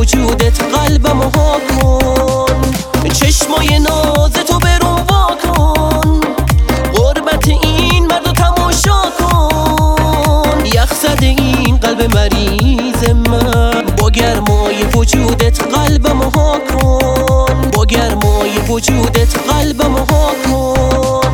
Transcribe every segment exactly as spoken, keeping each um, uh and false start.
وجودت قلبم ها کن، چشمای ناز تو برون وا کن، غربت این مرد تماشا کن، یخ زده این قلب مریض من، با گرمای وجودت قلبم ها کن، با گرمای وجودت قلبم ها کن.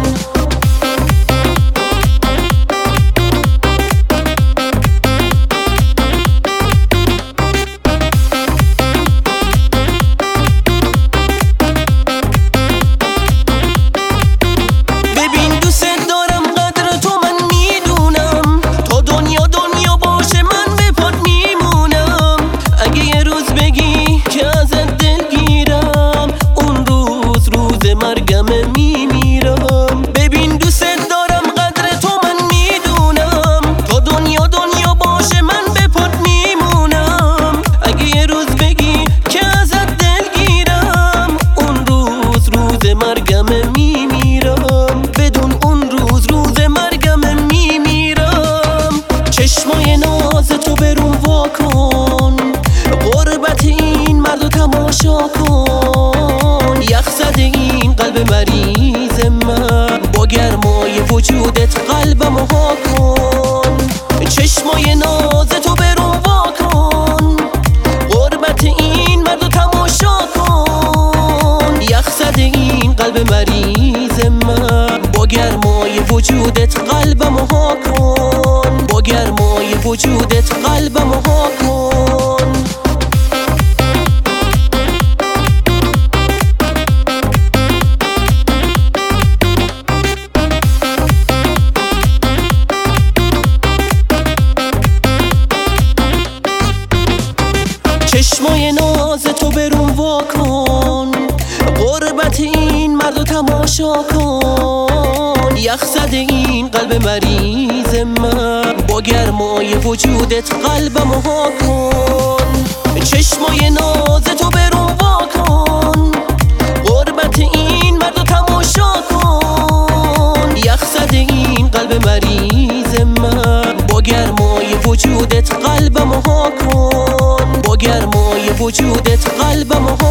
چشمای ناز تو برون وا کن، غربت این مرد تماشا کن، یخ زده این قلب مریض من، با گرمای وجودت قلبم ها کن، چشمای ناز تو برون وا کن، غربت این مرد تماشا کن، یخ زده این قلب مریض من، با گرمای وجودت قلبم ها کن، با گرمای وجودت قلبم ها کن. چشمای ناز تو برون وا کن، غربت این مرد تماشا کن، یخ زده این قلب مریض من، با گرمای وجودت قلبم ها کن، چشمای ناز تو برون وا کن، غربت این مرد تماشا کن، یخ زده این قلب مریض من، با گرمای وجودت قلبم ها کن، با گرمای وجودت قلبم ها